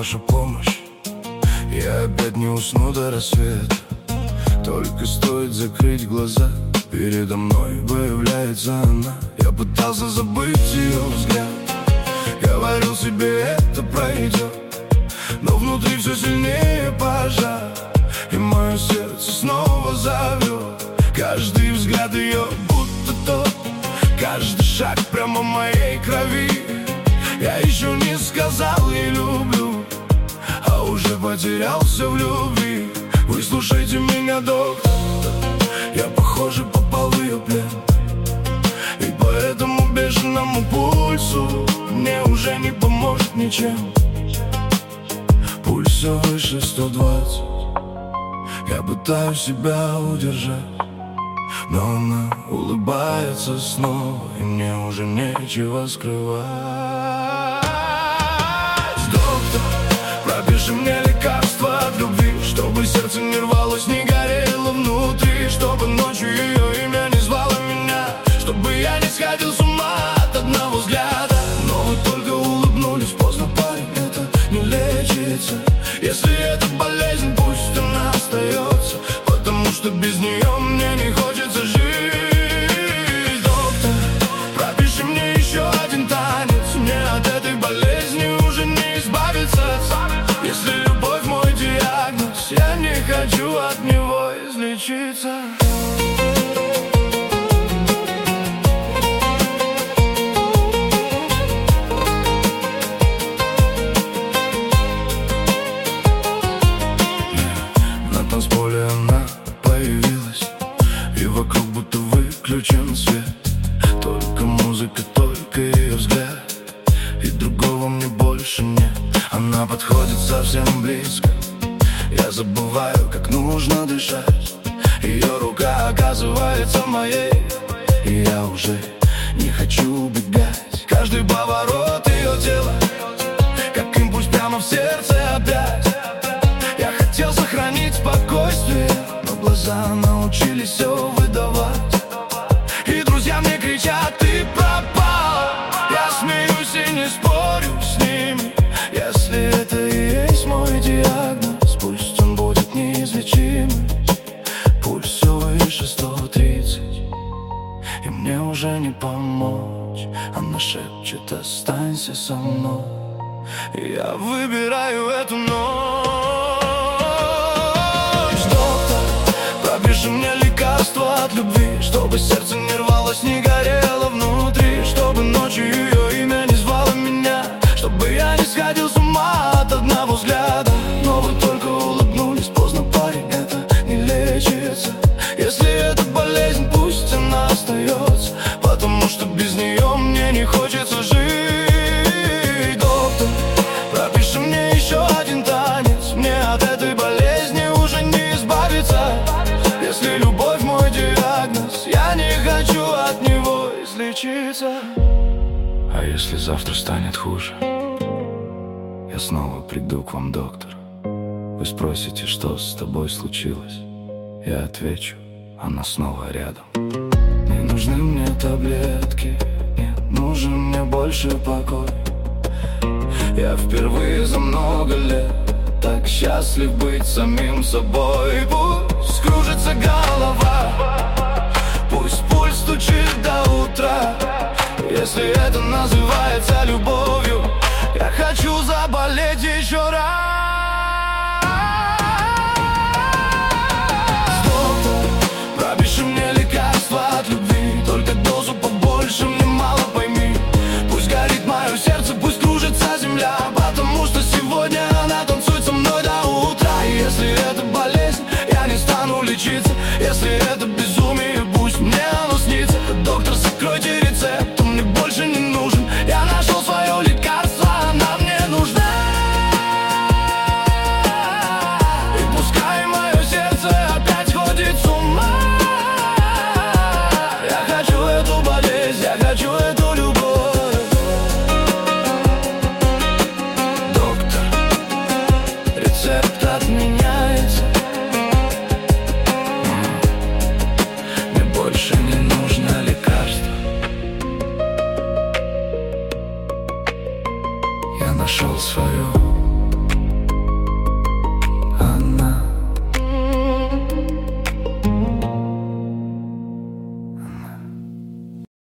ваша помощь. Я опять не усну до рассвета. Только стоит закрыть глаза, передо мной появляется она. Я пытался забыть ее взгляд, говорил себе, это пройдет, но внутри все сильнее пожар, и мое сердце снова зовет. Каждый взгляд ее будто тот, каждый шаг прямо в моей крови. Я еще не сказал ей люблю, а уже потерялся в любви. Выслушайте меня, доктор, я, похоже, попал в ее плен, и по этому бешеному пульсу мне уже не поможет ничем. Пульс все выше 120, я пытаюсь себя удержать, но она улыбается снова, и мне уже нечего скрывать. Доктор, пропиши мне лекарство от любви, чтобы сердце не рвалось, не горело внутри, чтобы ночью ее имя не звало меня, чтобы я не сходил с ума от одного взгляда. Но вы только улыбнулись, поздно, парень, это не лечится. Если это болезнь, пусть она остается, потому что без нее мне не хочется жить. Доктор, пропиши мне еще один танец, мне от этой болезни уже не избавиться. Если любовь мой диагноз, я не хочу от него излечиться. На танцполе она появилась, и вокруг будто выключен свет. Только музыка, только ее взгляд, и другого мне больше нет. Она подходит совсем близко, я забываю, как нужно дышать. Ее рука оказывается моей, и я уже не хочу убегать. Каждый поворот ее тела, как импульс прямо в сердце опять. Я хотел сохранить спокойствие, но глаза научились все выдавать. И друзья мне кричат: ты пропал. Я смеюсь и не спорю с ними. Если это и есть мой диагноз, пусть он будет неизлечимый. Пульс все выше 130, и мне уже не помочь. Она шепчет: останься со мной. И я выбираю эту ночь. Доктор, пропиши мне лекарство от любви, чтобы сердце не рвалось, не горело внутри, чтобы ночью ее имя не звало меня, чтобы я не сходил с ума от одного взгляда. Но вы только улыбнулись, поздно, парень, это не лечится. Если это болезнь, пусть она остается, потому что без нее мне не хочется жить. Доктор, пропиши мне еще один танец, мне от этой болезни уже не избавиться. Если любовь мой диагноз, я не хочу от него излечиться. А если завтра станет хуже, я снова приду к вам, доктор. Вы спросите, что с тобой случилось. Я отвечу: она снова рядом. Не нужны мне таблетки, нет, нужен мне больше покой. Я впервые за много лет так счастлив быть самим собой. Пусть кружится голова, пусть пульс стучит до утра. Если это называется любовью, я хочу заболеть еще раз. Доктор, пропиши мне лекарство от любви, только дозу побольше, мне мало, пойми. Пусть горит мое сердце, пусть кружится земля, потому что сегодня она танцует со мной до утра. И если это болезнь, я не стану лечиться. Если это безумие, пусть мне оно снится. Доктор, закройте рецепт, он мне больше не нужен. Я нашел свое лекарство, она мне нужна. И пускай мое сердце опять ходит с ума. Я хочу эту болезнь, я хочу эту любовь. Доктор, рецепт отменяется. Мне больше не нужно лекарство. Я нашел свое.